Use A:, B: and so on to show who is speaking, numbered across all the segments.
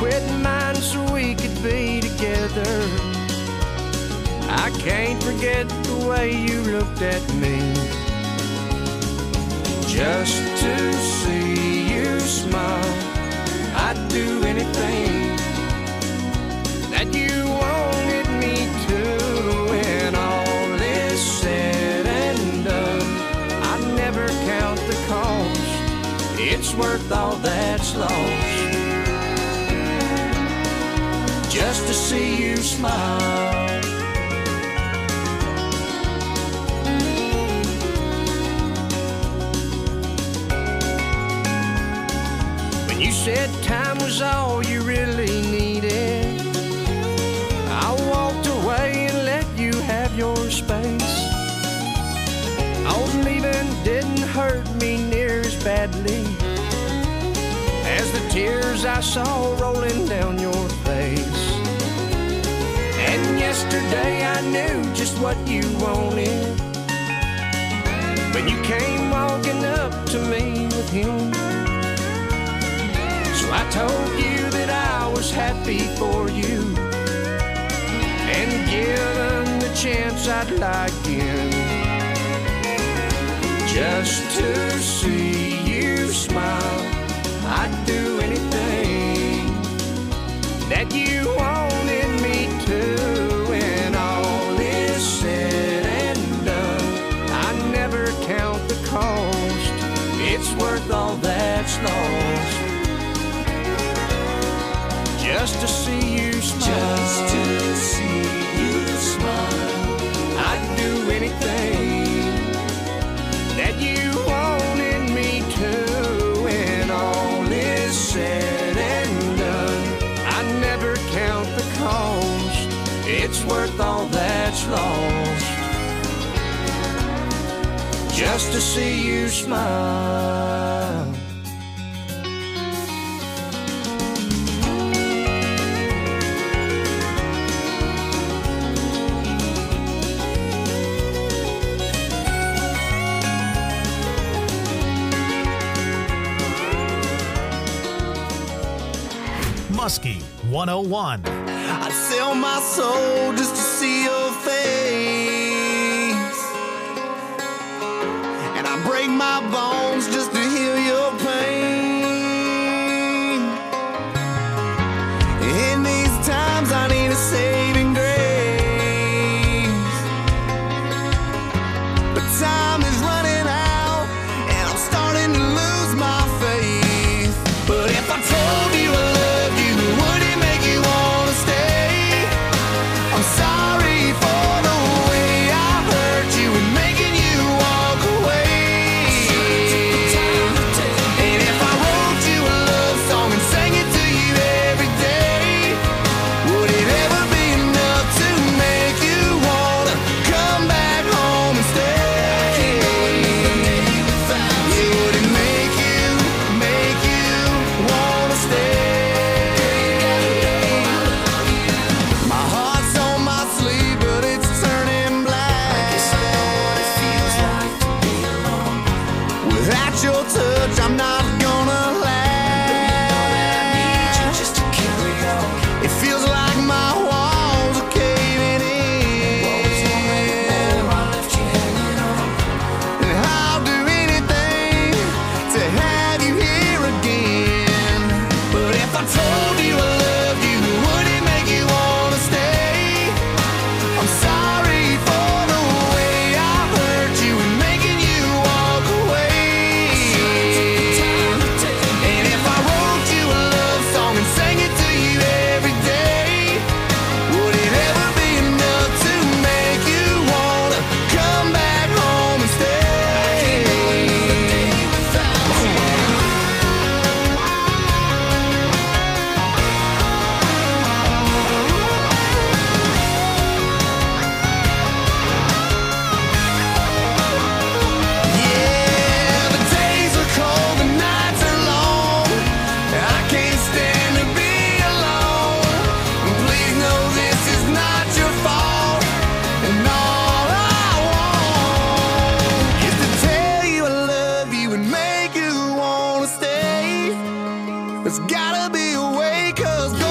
A: quit mine so we could be together. I can't forget the way you looked at me. Just to see you smile, I'd do anything that you wanted me to. When all is said and done, I'd never count the cost. It's worth all that's lost, just to see you smile. When you said time was all you really needed, I walked away and let you have your space. Oh, leaving didn't hurt me near as badly as the tears I saw rolling down your face. And yesterday I knew just what you wanted when you came walking up to me with him. So I told you that I was happy for you, and given the chance I'd lie again, just to see you smile. I'd do anything that you wanted me to. When all is said and done, I never count the cost. It's worth all that's lost, just to see you smile. Just to see you smile. I'd do anything that you wanted me to. When all is said and done, I never count the cost. It's worth all that's lost, just to see you smile.
B: Muskie 101.
C: I'd sell my soul just to see your face, and I break my bones just to heal your pain. In these times I need a saving grace, but time is running out and I'm starting to lose my faith. But if I told you I loved you, would it make you wanna stay? I'm sorry for the way I hurt you and making you walk away. And if I wrote you a love song and sang it to you every day, would it ever be enough to make you wanna come back home and stay? Would it make you wanna stay? My heart's on my sleeve, but it's turning black. Without your touch, I'm not gonna last. It feels like my walls are caving in, and I'll do anything to have you here again. But if I told you I loved you, would it make you wanna stay? I'm sorry for the way I hurt you and making you walk away. And if I wrote you a love song and sang it to you every day, would it ever be enough to make you wanna come back home and stay? Yeah, the days are cold, the nights are long. I can't stand to be alone. Please know this is not your fault, and all I want is to tell you I love you and make you wanna stay. There's gotta be a way, 'cause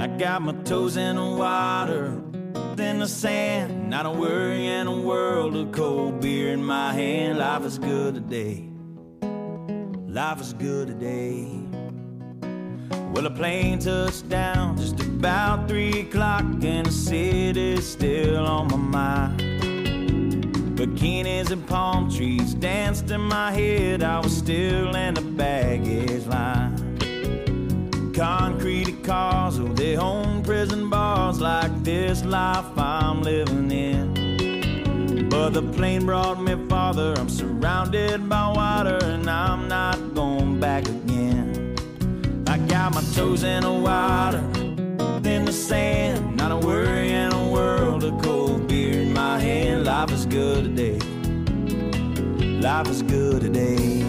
D: I got my toes in the water, in the sand, not a worry in a world of cold beer in my hand. Life is good today. Life is good today. Well, a plane touched down just about 3 o'clock, and the city's still on my mind. Bikinis and palm trees danced in my head. I was still in the baggage line. Concrete cars, oh, they own prison bars like this life I'm living in. But the plane brought me farther. I'm surrounded by water, and I'm not going back again. I got my toes in the water, in the sand, not a worry in a world of cold beer in my hand. Life is good today. Life is good today.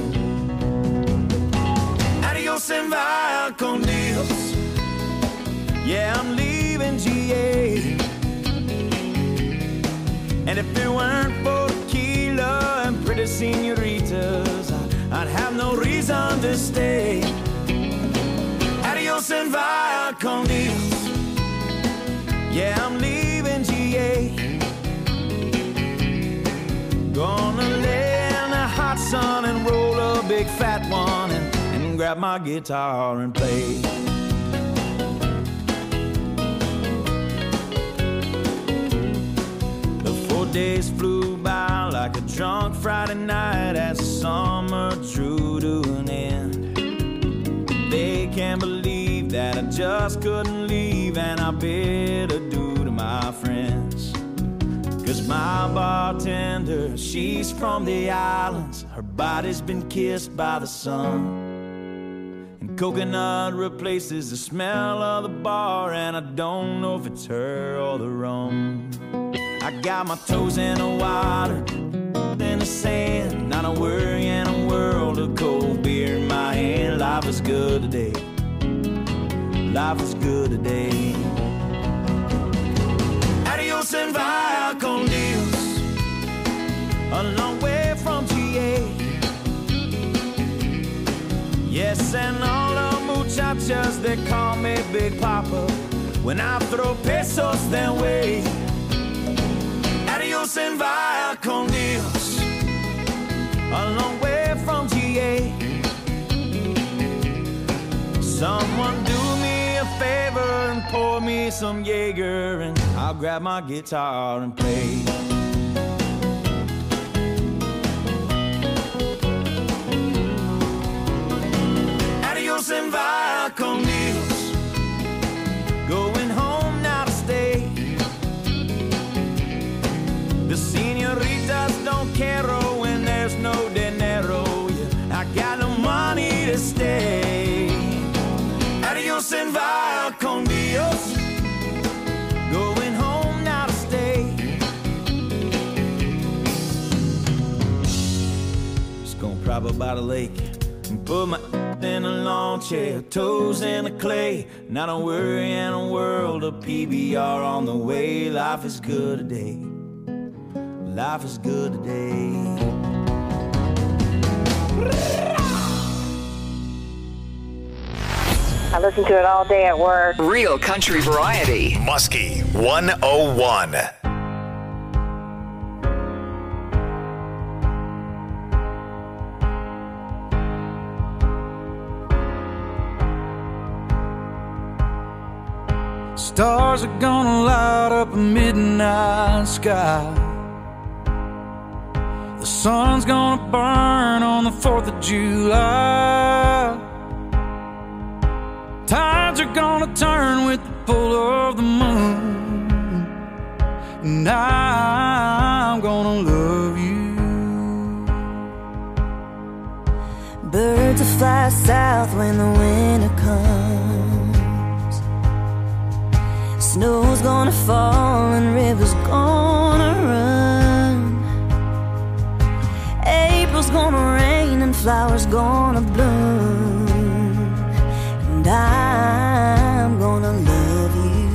D: Adios and via con Dios. Yeah, I'm leaving GA. And if it weren't for tequila and pretty senoritas, I'd have no reason to stay. Adios and via con Dios. Yeah, I'm leaving GA. Gonna lay in the hot sun and roll a big fat one and grab my guitar and play. The 4 days flew by like a drunk Friday night as the summer drew to an end. They can't believe that I just couldn't leave, and I bid adieu to my friends. 'Cause my bartender, she's from the islands. Her body's been kissed by the sun. And coconut replaces the smell of the bar, and I don't know if it's her or the rum. I got my toes in the water, in the sand, not a worry in a world of cold beer in my hand. Life is good today. Life is good today. Adios and via con Dios. A long way from GA. Yes, and all the muchachas, they call me Big Papa when I throw pesos their way. Adios and via con Dios. A long way from GA. Someone do me a favor and pour me some Jaeger, and I'll grab my guitar and play. Adios and via con Dios. Going home now to stay. The senoritas don't care when there's no dinero. Yeah, I got no money to stay. Adios and via con Dios. Going home now to stay. Just gonna prop up by the lake and put my in a lawn chair, toes in the clay. Not a worry in a world of PBR on the way. Life is good today. Life is good today.
E: I listen to it all day at work.
F: Real country variety.
B: Muskie 101.
G: Stars are gonna light up a midnight sky. The sun's gonna burn on the 4th of July. Tides are gonna turn with the pull of the moon, and I'm gonna love you.
H: Birds will fly south when the winter comes. Snow's gonna fall and rivers gonna run. April's gonna rain and flowers gonna bloom, and I'm gonna love you.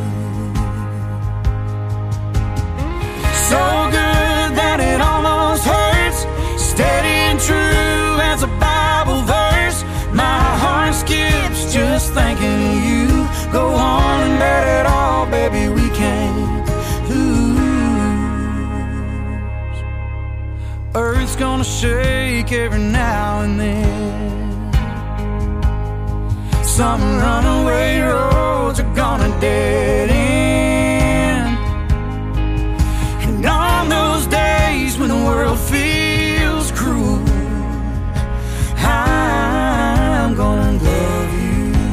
G: So good that it almost hurts, steady and true as a Bible verse. My heart skips just thinking of you. Go on gonna shake every now and then. Some runaway roads are gonna dead end. And on those days when the world feels cruel, I'm gonna love you.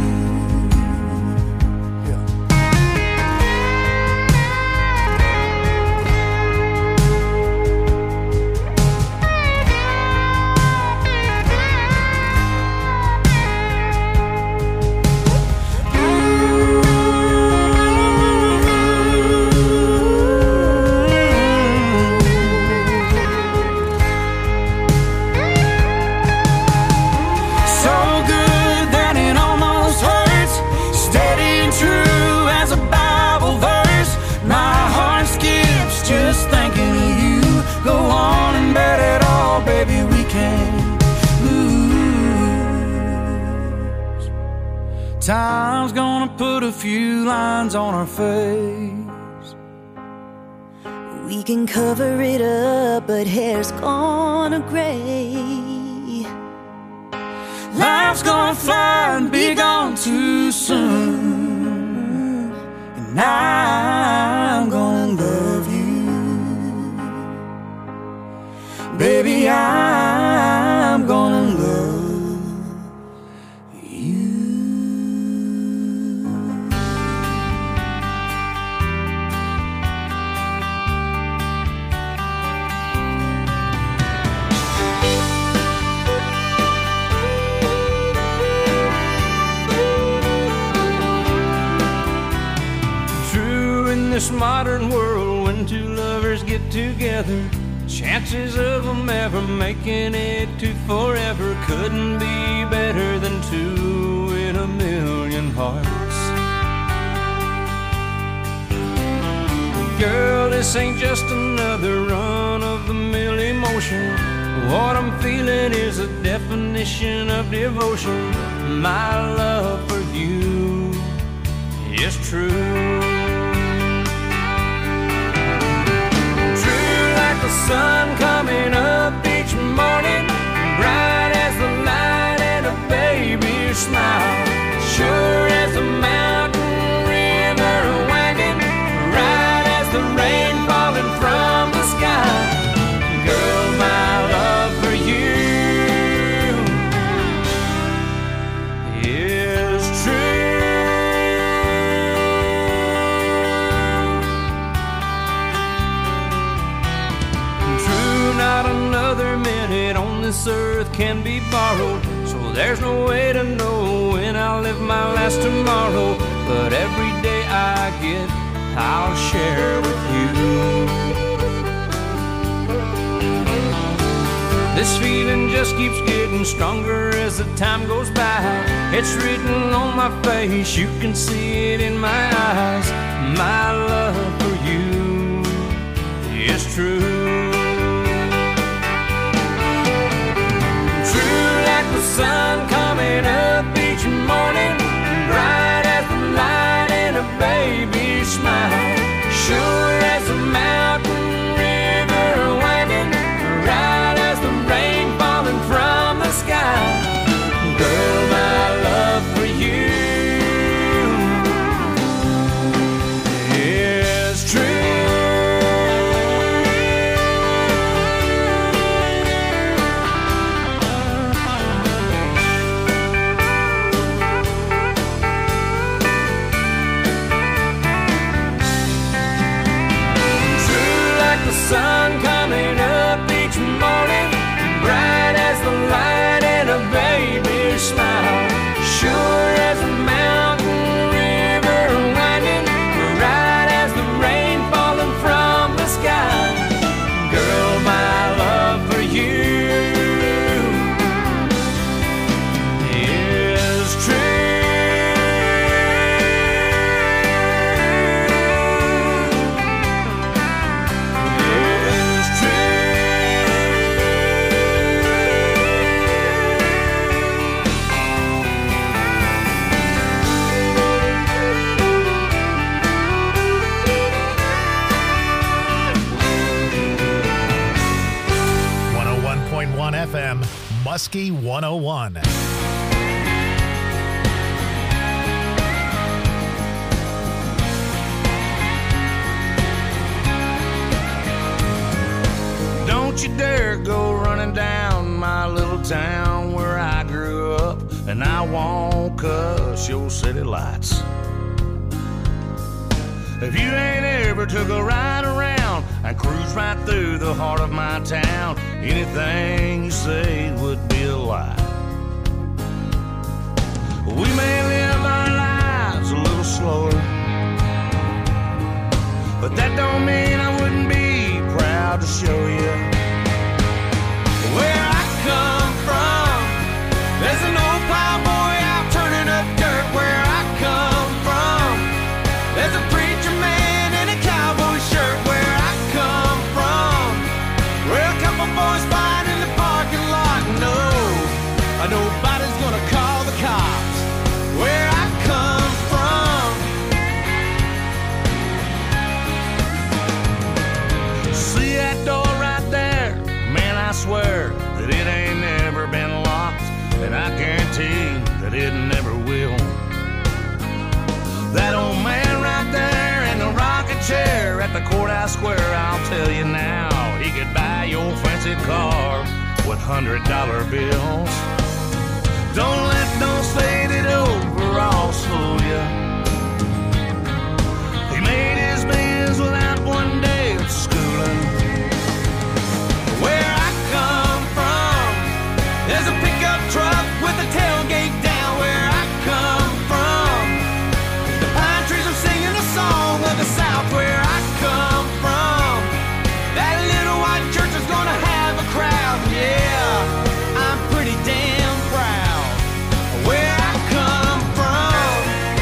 G: Time's gonna put a few lines on our face.
H: We can cover it up, but hair's gonna gray.
G: Life's gonna fly and be gone too soon. And I'm gonna love you. Baby, I'm gonna love you.
A: This modern world, when two lovers get together, chances of them ever making it to forever couldn't be better than two in a million hearts. Girl, this ain't just another run-of-the-mill emotion. What I'm feeling is a definition of devotion. My love for you is true. The sun coming up each morning, bright as the light and a baby's smile, sure as a mountain river wagging, right as the rain falling from the sky. Girl, my love for you is true. Not another minute on this earth can be borrowed, so there's no way to know when I'll live my last tomorrow. But every day I get, I'll share with you. This feeling just keeps getting stronger as the time goes by. It's written on my face, you can see it in my eyes. My love for you is true. The sun coming up each morning, bright as the light and a baby's smile, sure as a mountain river winding, right as the rain falling from the sky. Girl, my love for you is
B: Muskie 101.
A: Don't you dare go running down my little town where I grew up, and I won't cuss your city lights. If you ain't ever took a ride around and cruise right through the heart of my town, anything you say would be a lie. We may live our lives a little slower, but that don't mean I wouldn't be proud to show you where I come from. There's an old plowboy out turning up dirt where I come from. There's a preacher man in a cowboy shirt where I come from. Where a couple boys fight in the parking lot. No, nobody's gonna call the cops where I come from. See that door right there? Man, I swear that it ain't never been locked, and I guarantee that it never will. That old man right there in the rocking chair at the courthouse square, I'll tell you now, he could buy your fancy car with $100 bills. Don't let those faded overalls fool you. He made his bills without one day of schooling. Where I come from, there's a pickup truck with a tailgate down where I come from. The pine trees are singing a song of the South where I come from. That little white church is gonna have a crowd, yeah, I'm pretty damn proud where I come from.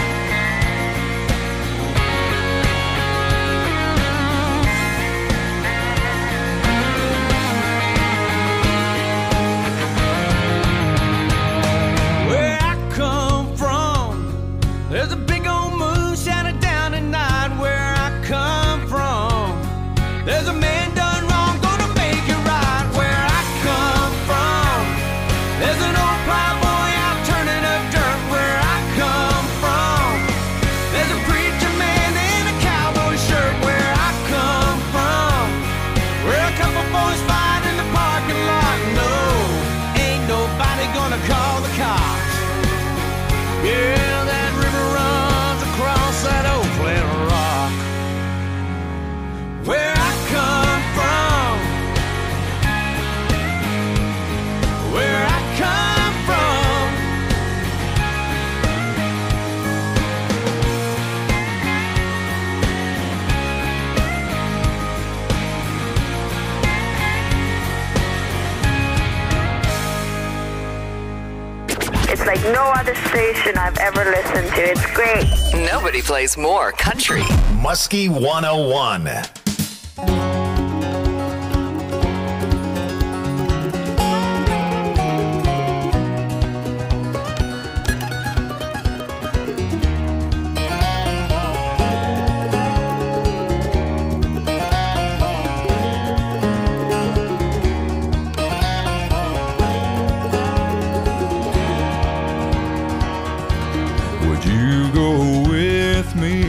A: Where I come from, there's a big old moon shining down at night where I come from. There's a man done wrong, gonna make it right where I come from. There's an old plowboy out turning up dirt where I come from. There's a preacher man in a cowboy shirt where I come from. Where a couple boys fight in the parking lot. No, ain't nobody gonna call the cops. Yeah, that river runs across that old flat rock. Where I come from, where I come from.
E: It's like no other station I've ever listened to. It's great.
F: Nobody plays more country.
B: Muskie 101.
D: Would you go with me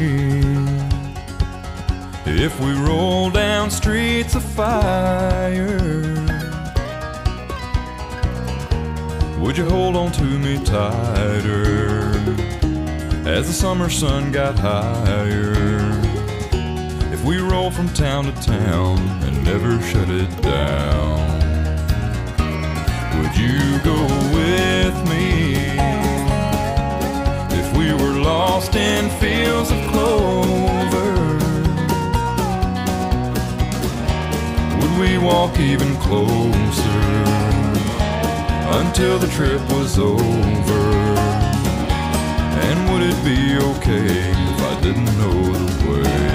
D: if we roll down streets of fire? Would you hold on to me tighter as the summer sun got higher? If we roll from town to town and never shut it down, would you go with me? If we were lost in fields of clover, would we walk even closer until the trip was over? And would it be okay if I didn't know the way?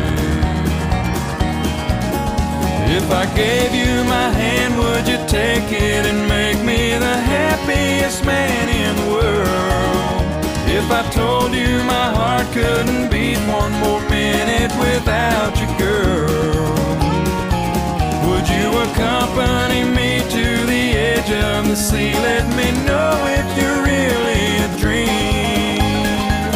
D: If I gave you my hand, would you take it and make me the happiest man in the world? If I told you my heart couldn't beat one more minute without you, girl, would you accompany me to the edge of the see. Let me know if you're really a dream.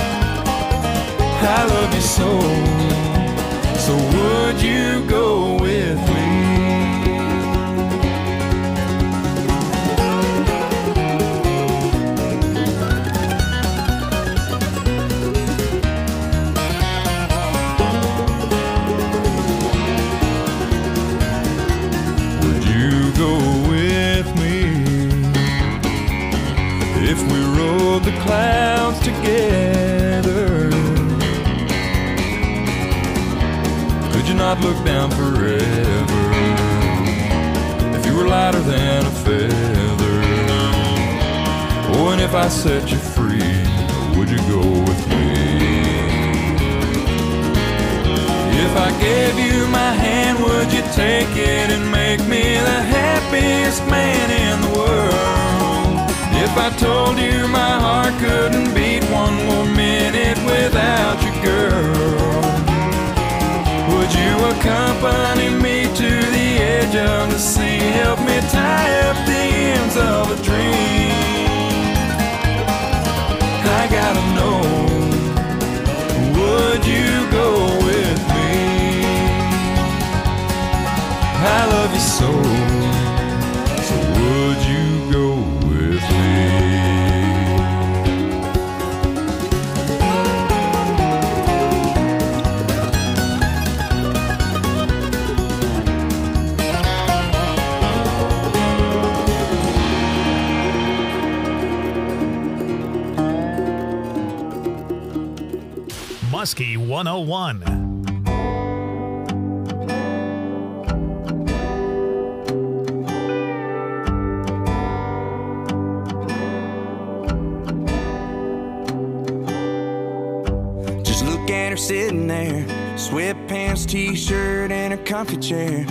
D: I love you so, so would you go with me? Would you go with me if we rode the clouds together? Could you not look down forever if you were lighter than a feather? Oh, and if I set you free, would you go with me? If I gave you my hand, would you take it and make me the happiest man in the world? If I told you my heart couldn't beat one more minute without you, girl, would you accompany me to the edge of the sea? Help me tie up the ends of a dream. I gotta know, would you go with me? I love you so, so would you go with me?
B: Muskie 101.
C: Just look at her sitting there, sweatpants, t-shirt, and her comfy chair.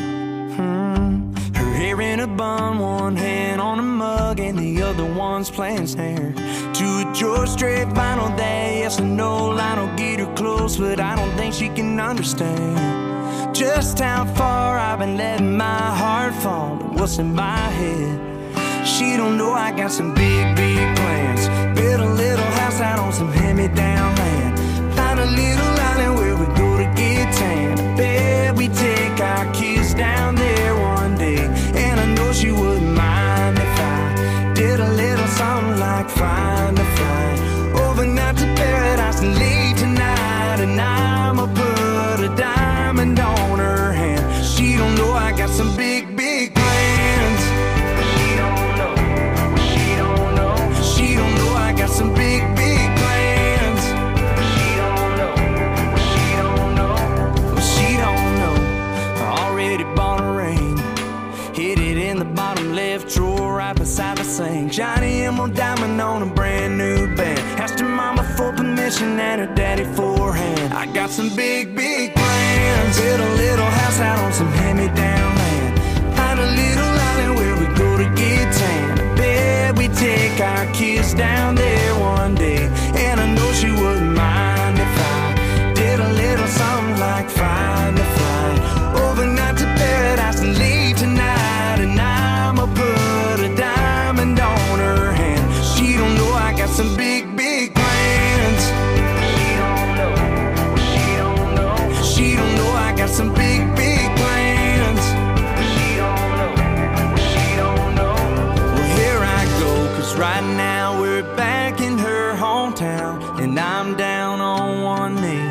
C: Her hair in a bun, one hand on a mug, and the other one's playing snare. To a George Strait vinyl day, yes or no, Lionel get her close, but I don't think she can understand just how far I've been letting my heart fall to what's in my head. She don't know I got some big, big plans. Build a little house out on some hand-me-down land. Find a little island where we go to get tan. Bet we take our kids down there one day. And I know she wouldn't mind if I did a little something like find a flight overnight to paradise and leave tonight. And I'ma put a diamond on her hand. She don't know I got some big, big plans. She don't know, she don't know. She don't know I got some big, big plans. She don't know, she don't know. She don't know. I already bought a ring, hid it in the bottom left drawer right beside the sink. Shiny emerald diamond on a brand new band. Asked her mama for permission and her daddy for a hand. I got some big, big plans. Build a little house out on some hand-me-down land. Find a little island where we go to get tan. Bet we take our kids down there one day. And I know she wouldn't mind if I did a little something like find a flight overnight to paradise and leave tonight. And I'ma put a diamond on her hand. She don't know I got some big, big plans. She don't know, she don't know. She don't know I got some big, big plans. She don't know, she don't know. Well, here I go, 'cause right now we're back in her hometown, and I'm down on one knee.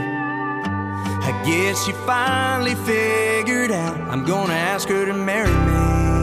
C: I guess she finally figured out I'm gonna ask her to marry me.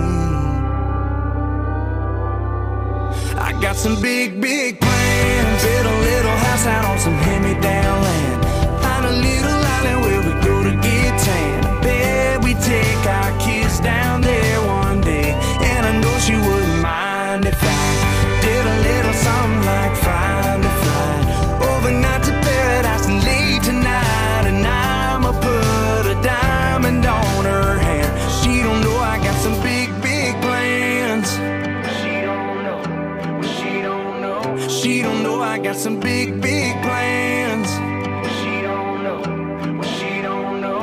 C: I got some big, big plans. Build a little house out on some hand-me-down land. Find a little island where we go to get tan. Bet we take our kids down there one day. And I know she wouldn't mind if I did a little something like find a flight overnight to paradise and leave tonight. And I'ma put a diamond on her hand. She don't know I got some big, big plans. She don't know, she don't know. She don't know I got some big, big plans. She don't know, she don't know.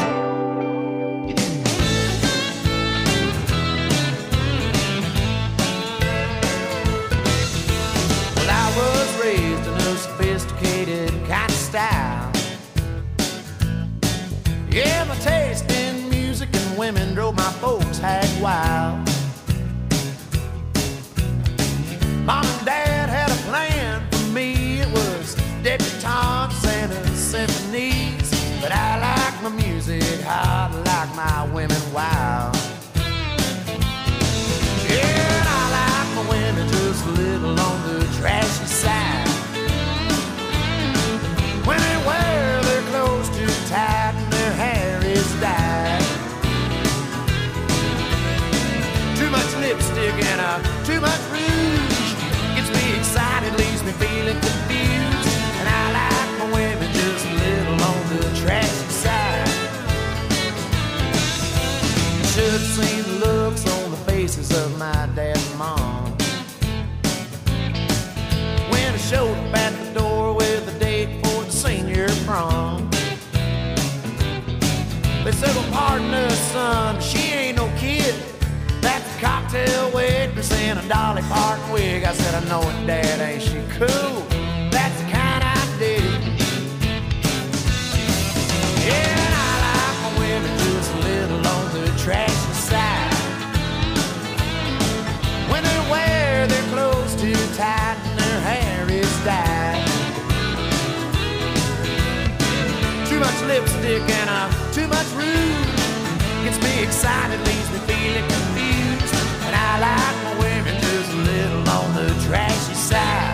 C: women drove my folks hag wild. Mom and Dad had a plan for me. It was debutantes and symphonies. But I like my music hot, like my women wild. Yeah, and I like my women just a little on the trashy side. When they wear their clothes too tight and their hair is dyed. Too much lipstick and too much rouge gets me excited, leaves me feeling confused. And I like my women just a little on the trashy side. Should have seen the looks on the faces of my dad and mom when I showed up at the door with a date for the senior prom. They said, well, pardon us, son, she ain't no kid. That's a cocktail waitress in a Dolly Parton wig. I said, I know it, Dad, ain't she cool? That's the kind I dig. Yeah, and I like my women just a little on the trashy side. When they wear their clothes too tight and their hair is dyed. Too much lipstick and too much rouge gets me excited, leaves me feeling confused. And I like my women just a little on the trashy side.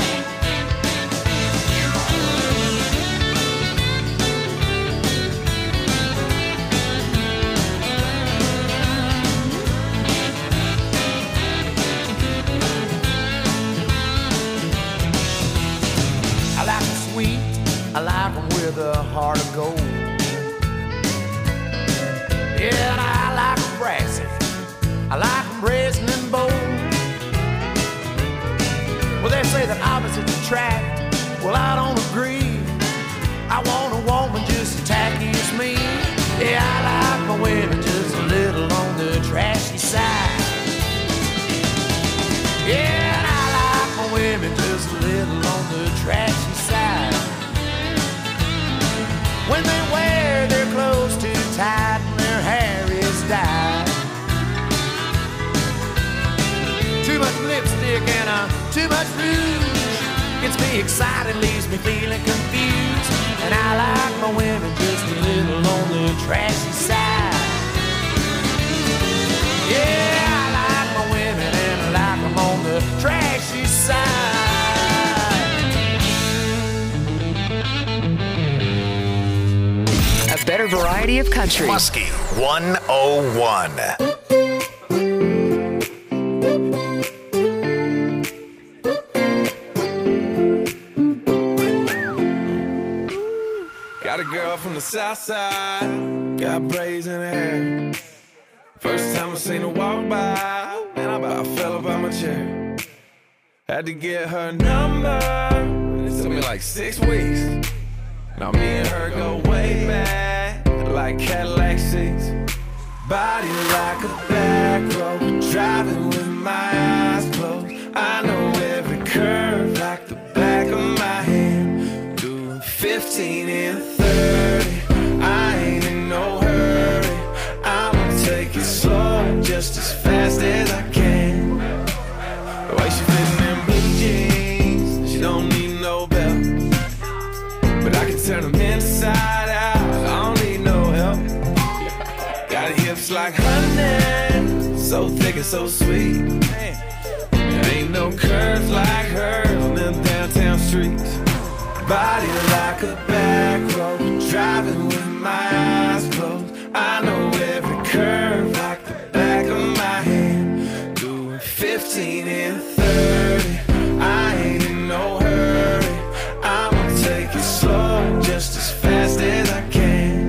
C: I like them sweet, I like them with a heart of gold. Yeah, and I like them brassy, I like them brazen and bold. Well, they say that opposites attract, well, I don't agree. I want a woman just as tacky as me. Yeah, I like my women just a little on the trashy side. Yeah, and I like my women just a little on the trashy side. When they wear their clothes too tight and their hair is dyed. Too much lipstick and too much rouge gets me excited, leaves me feeling confused. And I like my women just a little on the trashy side. Yeah, I like my women and I like them on the trashy side.
F: A better variety of country.
B: Muskie 101.
D: Got a girl from the south side, got braids in her hair. First time I seen her walk by, man, I about fell up out my chair. Had to get her number, it took me like 6 weeks. Now me and her go way back, like Cadillac seats. Body like a back road, driving with my eyes closed. I know every curve like the back of my hand. Doing 15 and 30, I ain't in no hurry. I'ma take it slow, just as fast as I can. The way she fitting in blue jeans, she don't need no belt. But I can turn them inside out, I don't need no help. Got hips like honey, so thick and so sweet. There ain't no curves like hers on them downtown streets. Body like a back road, driving with my eyes closed. I know every curve like the back of my hand. Doing 15 and 30, I ain't in no hurry. I'ma take it slow, just as fast as I can.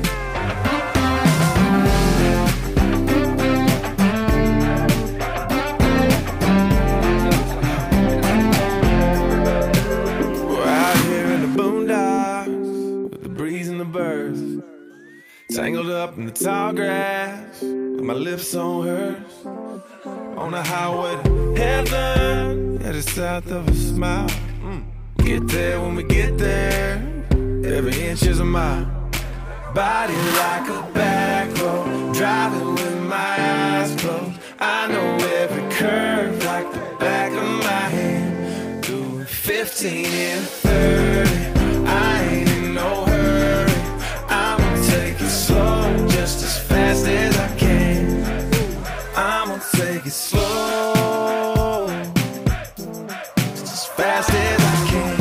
D: We're out here in the boondocks with the breeze and the birds, tangled up in the tall grass with my lips on hers. On the highway to heaven, headed south of a smile. Get there when we get there, every inch is a mile. Body like a back road,
C: Driving with my eyes closed, I know every curve like the back of my hand. Doing 15 and 30, I ain't in no hurry. I'ma take it slow, just as fast as I can. I'ma take it slow, just as fast as I can.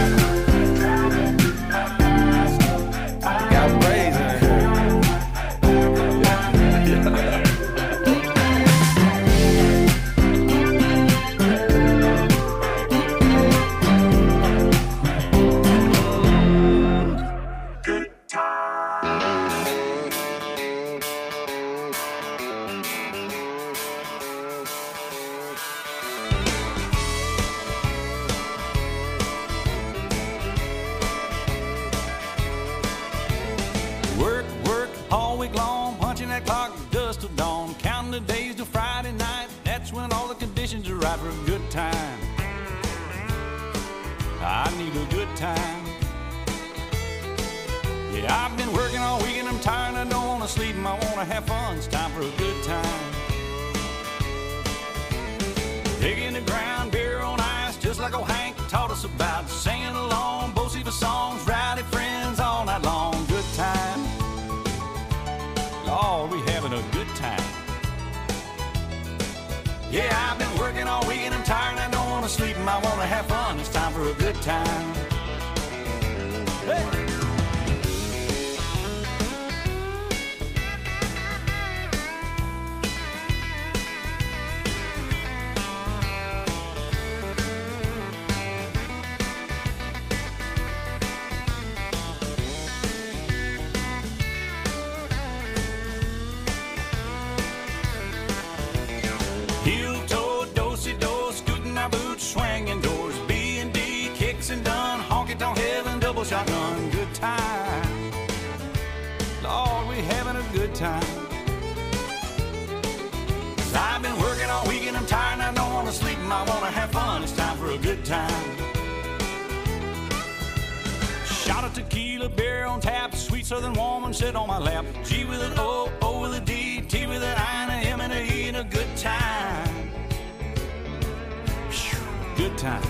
C: Got braids in here.
D: Work, work, all week long, punching that clock, dust till dawn, counting the days till Friday night. That's when all the conditions are right for a good time. I need a good time. Yeah, I've been working all week and I'm tired, I don't wanna sleep and I wanna have fun. It's time for a good time. Digging the ground, beer on ice, just like old Hank taught us about. Singing along, both for songs, rowdy friends all night long. Good time. Lord, we having a good time. Yeah, I've been working all week and I'm tired and I don't wanna sleep and I wanna have fun. It's time for a good time. Hey! Heel-toe, do-si-do, scooting my boots, swinging doors, B&D, kicks and done, honky-tonk heaven, double shotgun, good time. Lord, we having a good time. 'Cause I've been working all week and I'm tired and I don't want to sleep and I want to have fun. It's time for a good time. Shot of tequila, beer on tap, sweet southern woman sit on my lap. G with an O, O with a D, T with an I and a M and a E, and a good time. Whew, good time.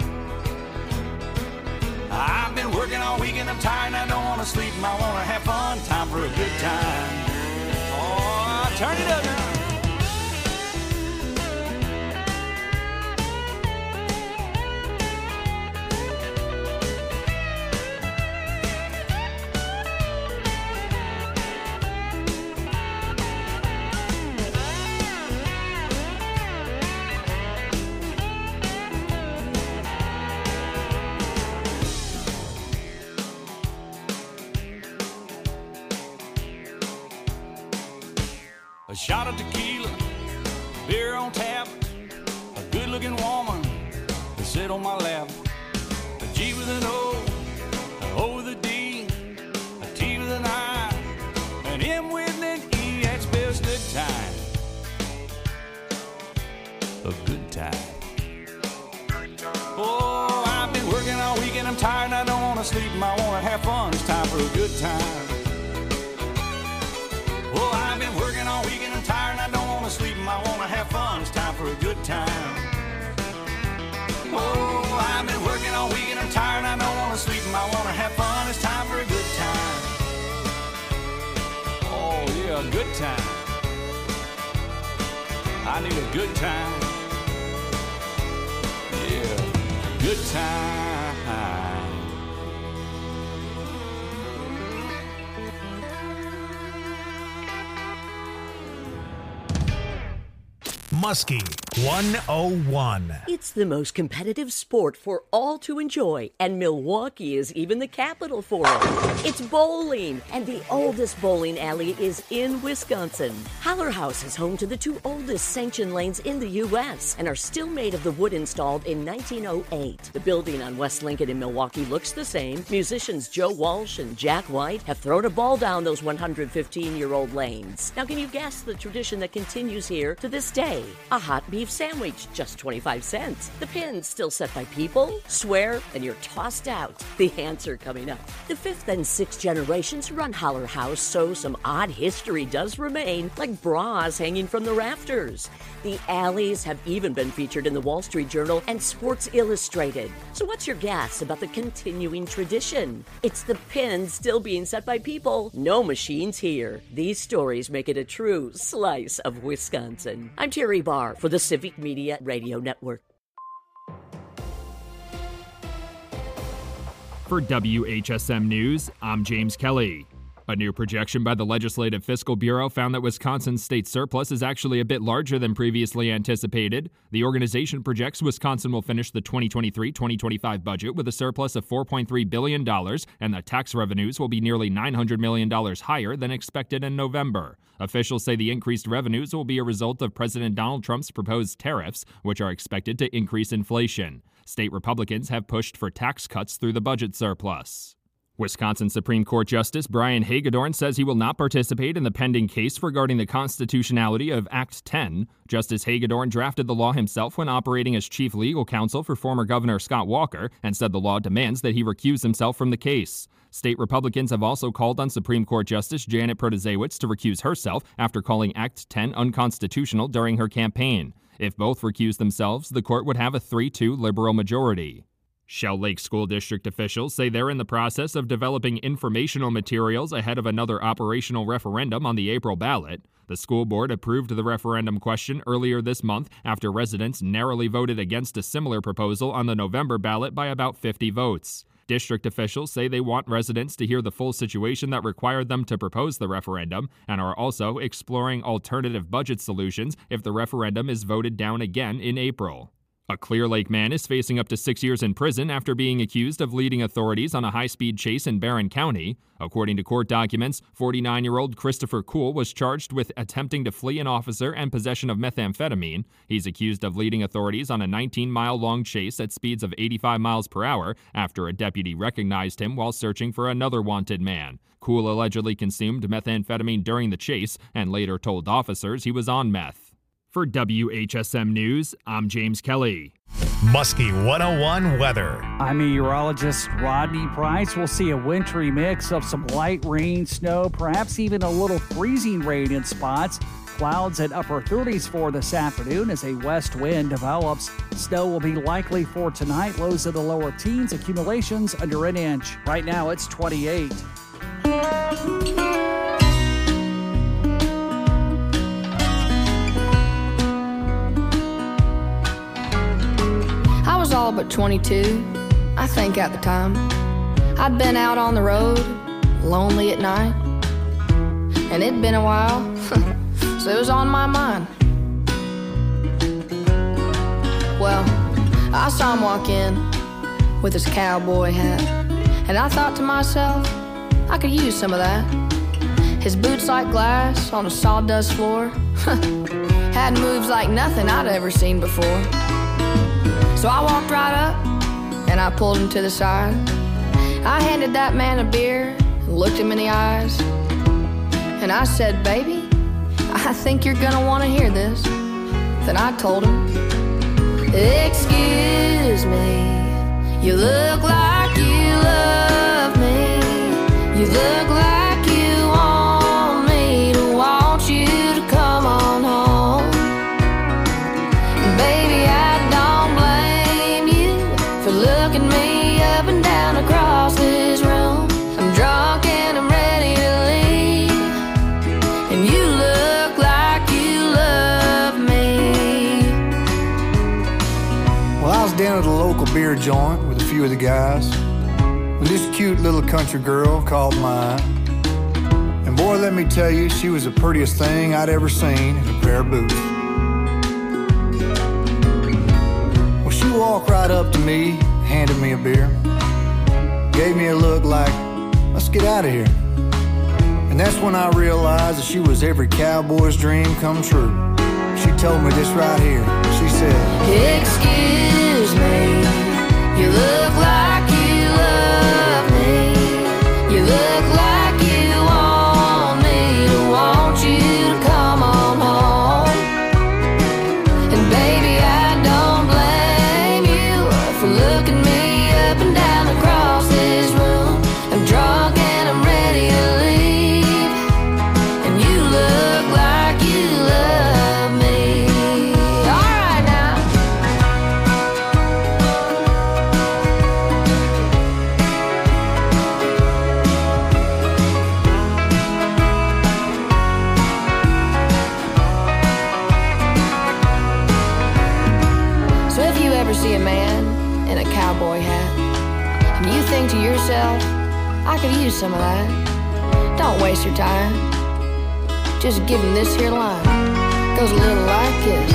D: I've been working all week and I'm tired and I don't want to sleep and I want to have fun. Time for a good time. Oh, turn it up now. A shot of tequila, beer on tap, a good-looking woman to sit on my lap. A G with an O, an O with a D, a T with an I, an M with an E. That spells good time. A good time. Oh, I've been working all week and I'm tired and I don't want to sleep and I want to have fun. It's time for a good time. Oh, I've been working all week and I'm tired and I don't want to sleep and I want to have fun. It's time for a good time. Oh, I've been working all week and I'm tired and I don't want to sleep and I want to have fun. It's time for a good time. Oh, yeah, a good time. I need a good time. Yeah, good time.
B: Muskie 101.
I: It's the most competitive sport for all to enjoy, and Milwaukee is even the capital for it. It's bowling, and the oldest bowling alley is in Wisconsin. Haller House is home to the two oldest sanctioned lanes in the U.S. and are still made of the wood installed in 1908. The building on West Lincoln in Milwaukee looks the same. Musicians Joe Walsh and Jack White have thrown a ball down those 115-year-old lanes. Now, can you guess the tradition that continues here to this day? A hot beer beef sandwich, just 25 cents. The pin's still set by people? Swear, and you're tossed out. The answer coming up. The fifth and sixth generations run Holler House, so some odd history does remain, like bras hanging from the rafters. The Alleys have even been featured in the Wall Street Journal and Sports Illustrated. So what's your guess about the continuing tradition? It's the pin still being set by people. No machines here. These stories make it a true slice of Wisconsin. I'm Terry Barr for the Civic Media Radio Network.
J: For WHSM News, I'm James Kelly. A new projection by the Legislative Fiscal Bureau found that Wisconsin's state surplus is actually a bit larger than previously anticipated. The organization projects Wisconsin will finish the 2023-2025 budget with a surplus of $4.3 billion, and that tax revenues will be nearly $900 million higher than expected in November. Officials say the increased revenues will be a result of President Donald Trump's proposed tariffs, which are expected to increase inflation. State Republicans have pushed for tax cuts through the budget surplus. Wisconsin Supreme Court Justice Brian Hagedorn says he will not participate in the pending case regarding the constitutionality of Act 10. Justice Hagedorn drafted the law himself when operating as chief legal counsel for former Governor Scott Walker and said the law demands that he recuse himself from the case. State Republicans have also called on Supreme Court Justice Janet Protasiewicz to recuse herself after calling Act 10 unconstitutional during her campaign. If both recuse themselves, the court would have a 3-2 liberal majority. Shell Lake School District officials say they're in the process of developing informational materials ahead of another operational referendum on the April ballot. The school board approved the referendum question earlier this month after residents narrowly voted against a similar proposal on the November ballot by about 50 votes. District officials say they want residents to hear the full situation that required them to propose the referendum and are also exploring alternative budget solutions if the referendum is voted down again in April. A Clear Lake man is facing up to 6 years in prison after being accused of leading authorities on a high-speed chase in Barron County. According to court documents, 49-year-old Christopher Kuhl was charged with attempting to flee an officer and possession of methamphetamine. He's accused of leading authorities on a 19-mile-long chase at speeds of 85 miles per hour after a deputy recognized him while searching for another wanted man. Kuhl allegedly consumed methamphetamine during the chase and later told officers he was on meth. For WHSM News, I'm James Kelly.
B: Muskie 101 weather.
K: I'm meteorologist Rodney Price. We'll see a wintry mix of some light rain, snow, perhaps even a little freezing rain in spots. Clouds at upper 30s for this afternoon as a west wind develops. Snow will be likely for tonight. Lows in the lower teens, accumulations under an inch. Right now it's 28.
L: I was all but 22, I think at the time. I'd been out on the road, lonely at night, and it'd been a while, so it was on my mind. Well, I saw him walk in with his cowboy hat, and I thought to myself, I could use some of that. His boots like glass on a sawdust floor, had moves like nothing I'd ever seen before. So I walked right up, and I pulled him to the side. I handed that man a beer, and looked him in the eyes. And I said, baby, I think you're gonna wanna hear this. Then I told him, excuse me, you look like you love me. You look like you want me to want you to come on home. And baby, I don't blame you for looking me up and down across this room. I'm drunk and I'm ready to leave, and you look like you love me.
M: Well, I was down at a local beer joint with a few of the guys when this cute little country girl caught my eye. And boy, let me tell you, she was the prettiest thing I'd ever seen in a pair of boots. Well, she walked right up to me, handed me a beer, gave me a look like, let's get out of here. And that's when I realized that she was every cowboy's dream come true. She told me this right here. She said,
L: excuse me, you look like you love me. You look like you want me to want you to come on home. And baby, see a man in a cowboy hat, and you think to yourself, I could use some of that. Don't waste your time. Just give him this here line. Goes a little like this.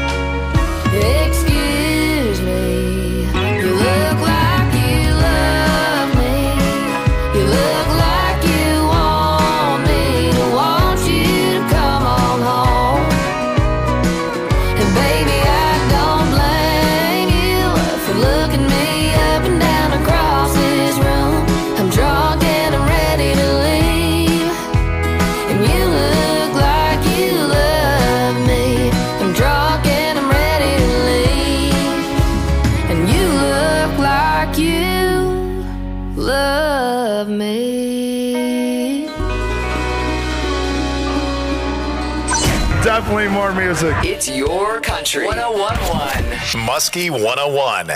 L: Excuse me, you look like you love me. You look like you want me to want you to come on home. And baby, I don't blame you for looking me up and down across this room. I'm drunk and I'm ready to leave, and you look like you love me. I'm drunk and I'm ready to leave, and you look like you love me.
B: Definitely more music.
F: It's your country. 101.1.
B: Muskie 101.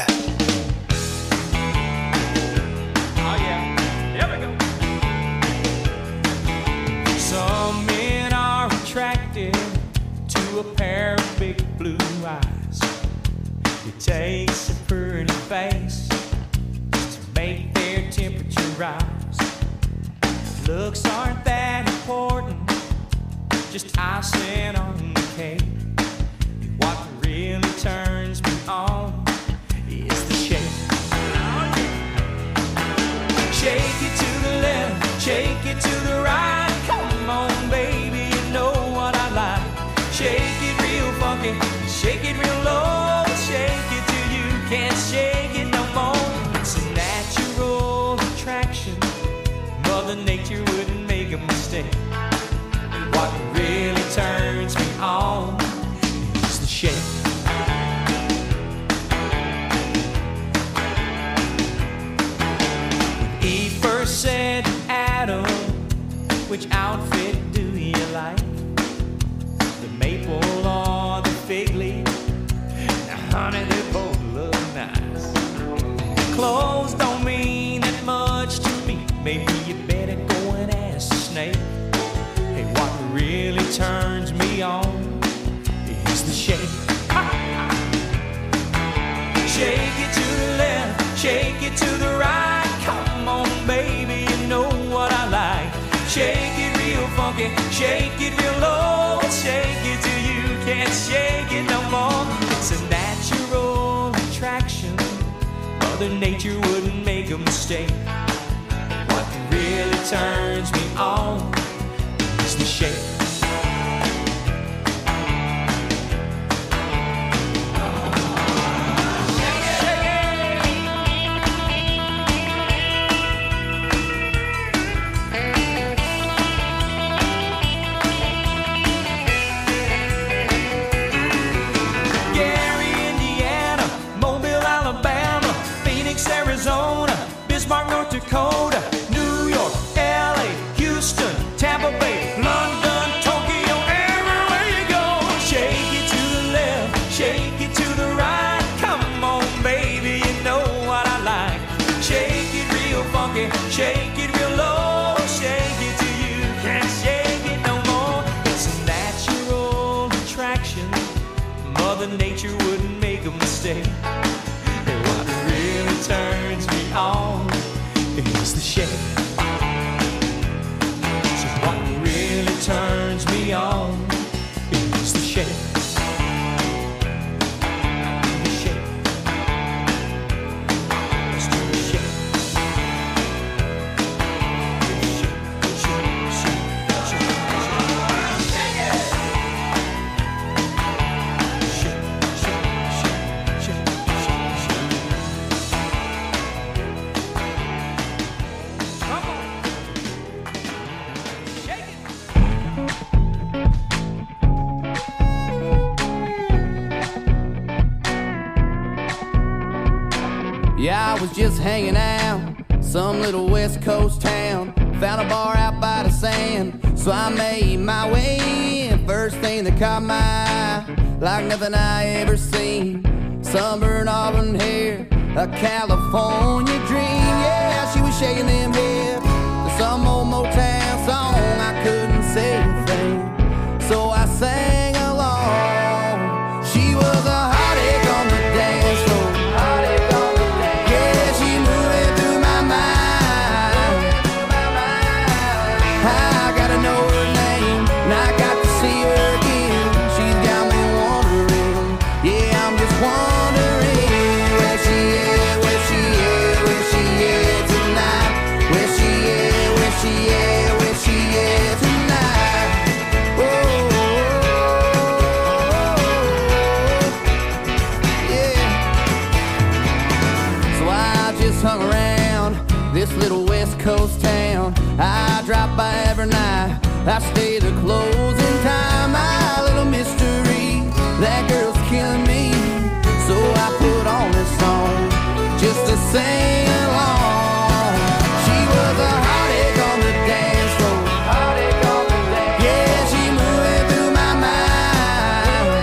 D: Some men are attracted to a pair of big blue eyes. It takes a pretty face to make their temperature rise. Looks aren't that important, just icing on the cake. What really turns me on is the shake. Shake it to the left, shake it to the right. Come on, baby, you know what I like. Shake it real funky, shake it real low. Shake it till you can't shake it no more. It's a natural attraction, Mother Nature wouldn't make a mistake. What really turns me on is the shake. When Eve first said to Adam, which outfit do you like? The maple or the fig leaf? Now honey, they both look nice. Clothes don't mean that much to me. Maybe you better go and ask the snake. Hey, what really turns me on is the shake. Shake it to the left, shake it to the right. Come on, baby, you know what I like. Shake it real funky, shake it real low. Shake it till you can't shake it no more. It's a natural attraction, Mother Nature wouldn't make a mistake. What really turns me on is the shake. Arizona, Bismarck, North Dakota, New York, LA, Houston, Tampa Bay, London, Tokyo, everywhere you go. Shake it to the left, shake it to the right. Come on, baby, you know what I like. Shake it real funky, shake it real low. Shake it till you can't shake it no more. It's a natural attraction, Mother Nature wouldn't make a mistake. Turns me on is the shake. So what really turns me on is the shake. The shake. Let's do the shake.
N: Yeah, I was just hanging out, some little West Coast town. Found a bar out by the sand, so I made my way in. First thing that caught my eye, like nothing I ever seen. Sunburned auburn hair, a California dream. Yeah, she was shaking them hips to some old Motown song. I couldn't say a thing, so I sang along. She was a heartache on the dance floor, I stay the closing time, my little mystery. That girl's killing me, so I put on this song just to sing along. She was a heartache on the dance floor. Yeah, she moving through my mind.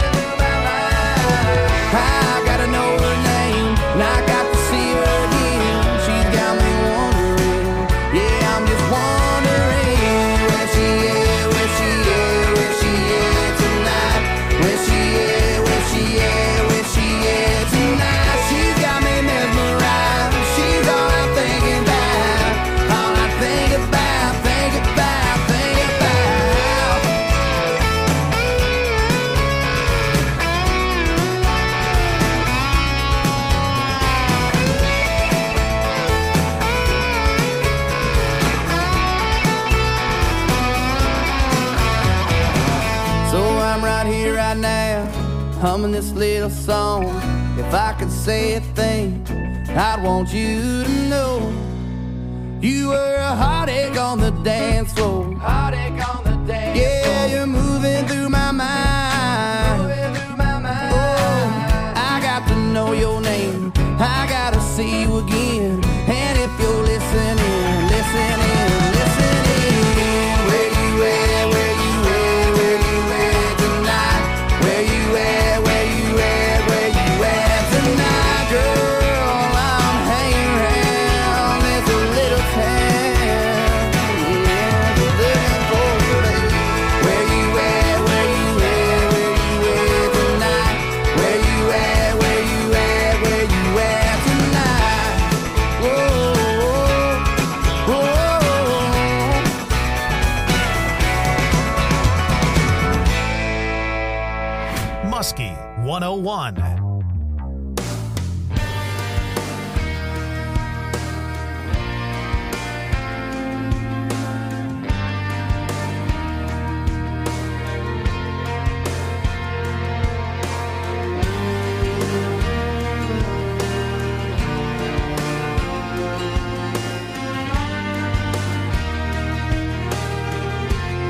N: I gotta know her name, and I got to see her again. She's got me wondering, yeah, I'm just wondering where she is, where she is, where she is tonight. Where she is, where she is, where she is tonight. She's got me mesmerized. She's all I'm thinking about, all I think about, think about, think about. So I'm right here, right now, humming this little song. If I could say a thing, I'd want you to know you were a heartache on the dance floor. Heartache on the dance floor. Yeah, you're moving through my mind. Moving through my mind. Oh, I got to know your name. I gotta see you again. And if you're listening, listening, listening, where you at, where you at, where you at tonight? Where you at, where you at, where you at tonight? Girl, I'm hanging around this little town. Yeah, looking for you, baby. Where you at, where you at, where you at tonight? Where you at, where you at, where you at tonight? Whoa, whoa, whoa.
B: Muskie 101.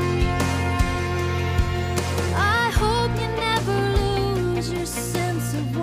O: I hope you never lose your sense of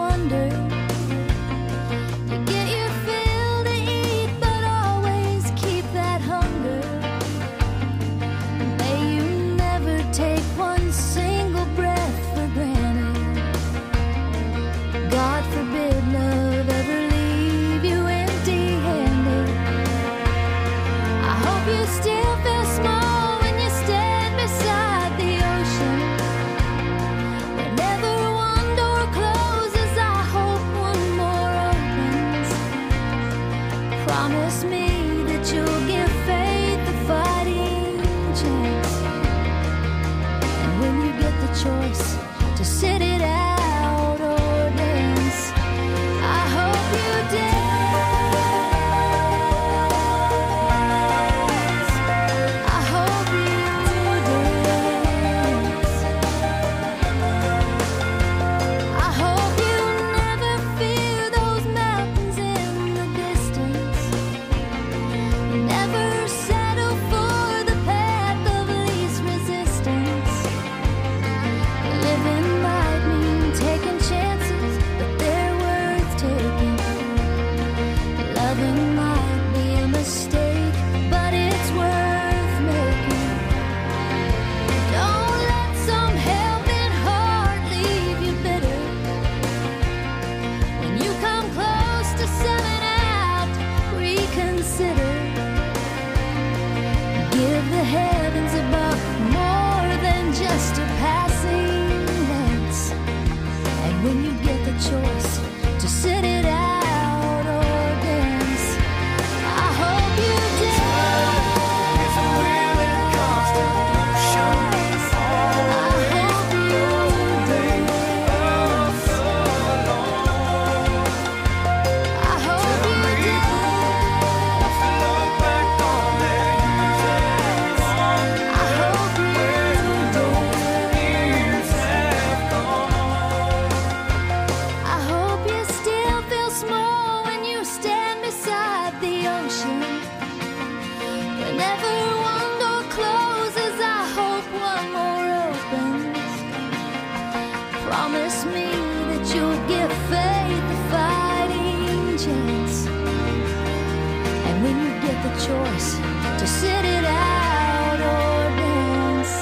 H: that you'll give faith a fighting chance. And when you get the choice to sit it out or dance,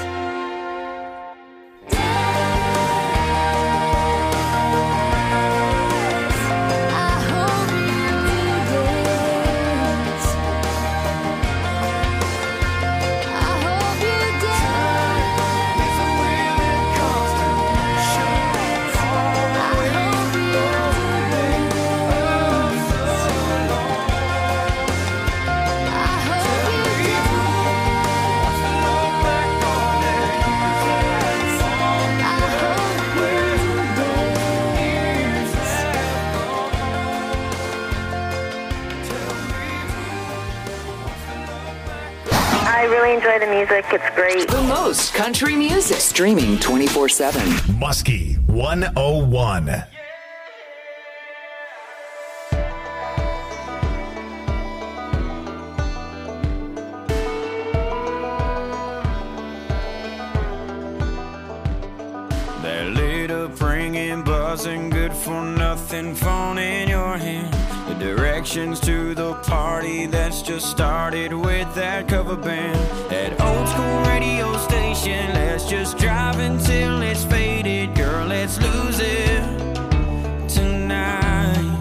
H: I hope you dance. I hope you dance. It's a willing constellation. I hope you dance. I hope you
E: I really enjoy the music. It's great.
F: The most country music. Streaming 24/7.
B: Muskie 101.
D: That lit up ringing, buzzing, good for nothing phone in your hand. The directions to the party that's just started with that cover band. That old school radio station, let's just drive until it's faded. Girl, let's lose it tonight.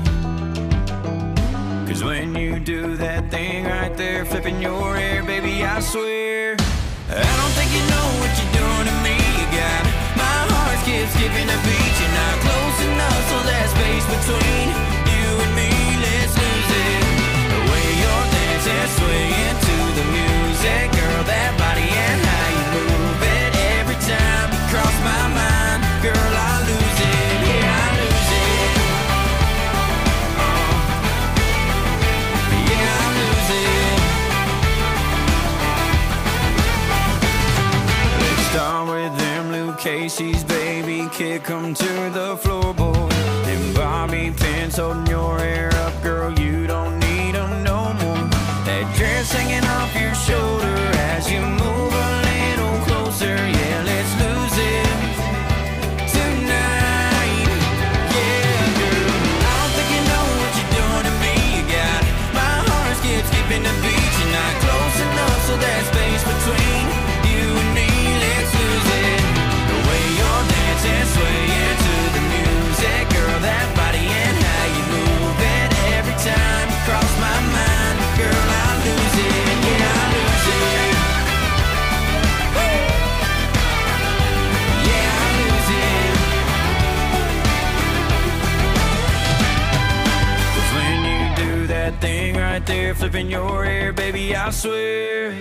D: Cause when you do that thing right there, flipping your hair, baby, I swear I don't think you know what you're doing to me. You got my heart skipping a beat. You're not close enough, so that space between you and me, let's lose it. The way you're dancing, swaying to the music, girl, that body and how you move it. Every time you cross my mind, girl, I lose it. Yeah, I lose it. Yeah, I lose it. Let's start with them Luke Casey's, baby, kick 'em to the floorboard. Them bobby pins holding your hair up, girl, you don't need 'em no more. That dress hanging off your shoulder as you move a little closer. Yeah, let's lose it tonight. Yeah, girl, I don't think you know what you're doing to me. You got my heart skipping the beat. You're not close enough, so that space between you and me, let's lose it. The way you're dancing, swaying to the music, girl, that body and how you move it. Every time you cross my mind, girl, I lose it. Yeah, I lose it. Woo! Yeah, I lose it. 'Cause when you do that thing right there, flipping your hair, baby, I swear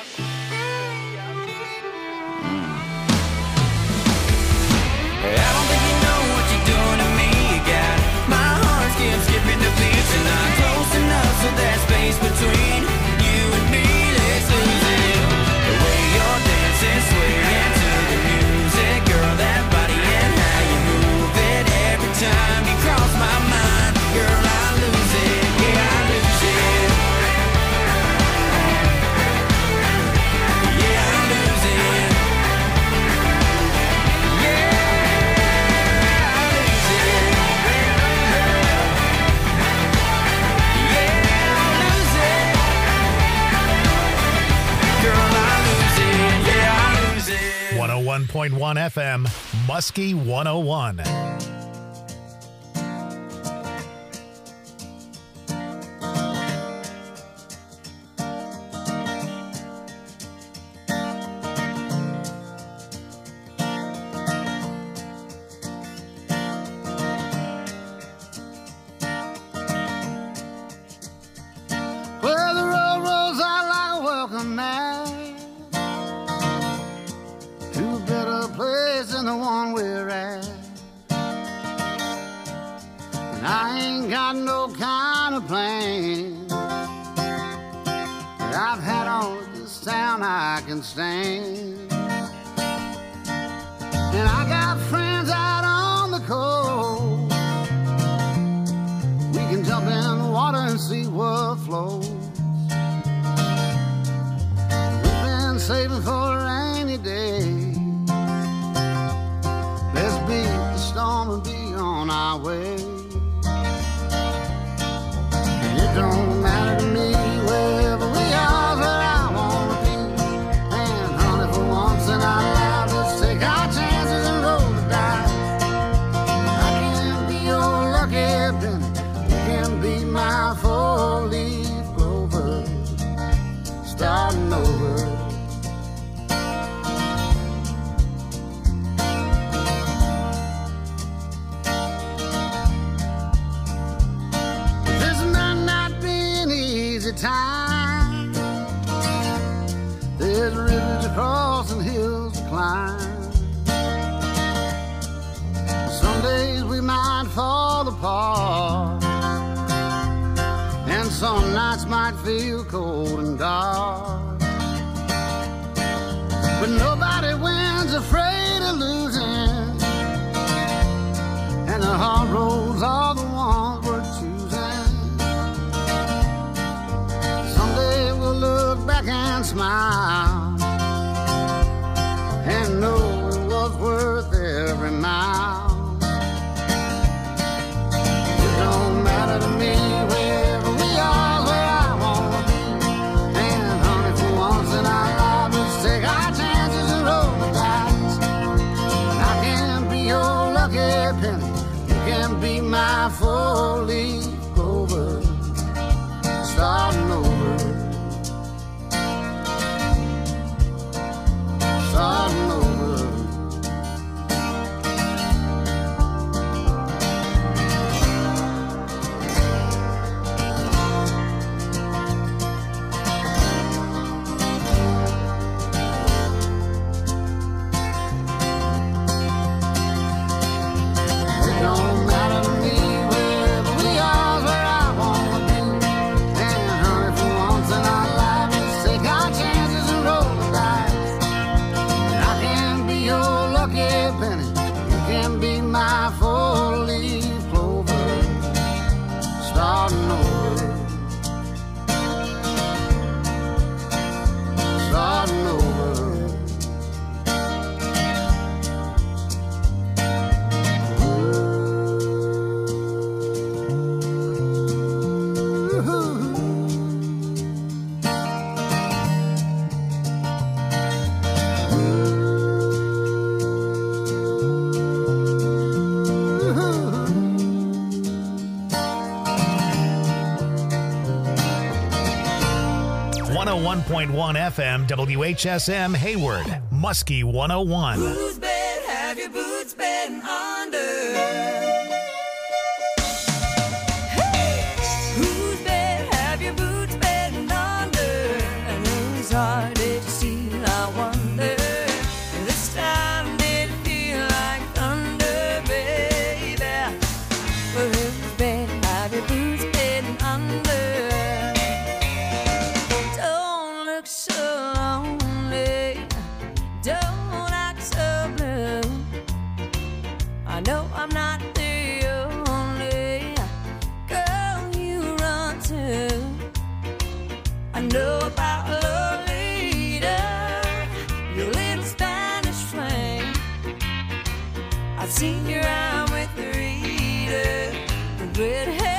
D: I don't think you know what you're doing to me. You got my heart skipping the beats. You're not close enough, so that space between you and me, let's lose it. The way you're dancing, swaying to the music, girl, that body and how you move it. Every time you cross my mind, girl, I lose it. Yeah, I lose it. Yeah, I lose it. Girl, I lose it. Yeah, I lose it.
B: 101.1 FM, Muskie 101.
O: Well, the road rolls out like a welcome mat to a better place than the one we're at. And I ain't got no kind of plan that I've had on this town I can stand. And I got friends out on the coast. We can jump in the water and see what flows. We've been saving for a rainy day. Let's beat the storm and be on our my way. And it don't matter to me wherever we are, where I wanna be. And honey, for once in our lives, let's take our chances and roll the dice. I can be your lucky penny, you can be my four-leaf clover, starting over. Time. There's rivers to cross and hills to climb. Some days we might fall apart, and some nights might feel cold and dark. But nobody wins afraid of losing, and the hard roads are the ones we're choosing. Look back and smile and know it was worth every mile. It don't matter to me wherever we are, where I wanna be. And honey, for once in our lives, let's take our chances and roll the dice. And I can be your lucky penny, you can be my four-leaf clover, starting over. Starting over. It don't matter to me wherever we are, where I wanna be. And honey, for once in our lives, let's take our chances and roll the dice. Lucky penny, you can be my four-leaf clover, starting over, starting over. Ooh.
B: 101.1 FM, WHSM Hayward, Muskie 101.
C: Whose bed have your boots been under? Hey! Whose bed have your boots been under? And whose heart did you steal, I wonder? This time did it feel like thunder, baby? Well, whose bed have your boots been under? So lonely, don't act so blue. I know I'm not the only girl you run to. I know about Lolita, your little Spanish flame. I've seen your eye with Rita, the red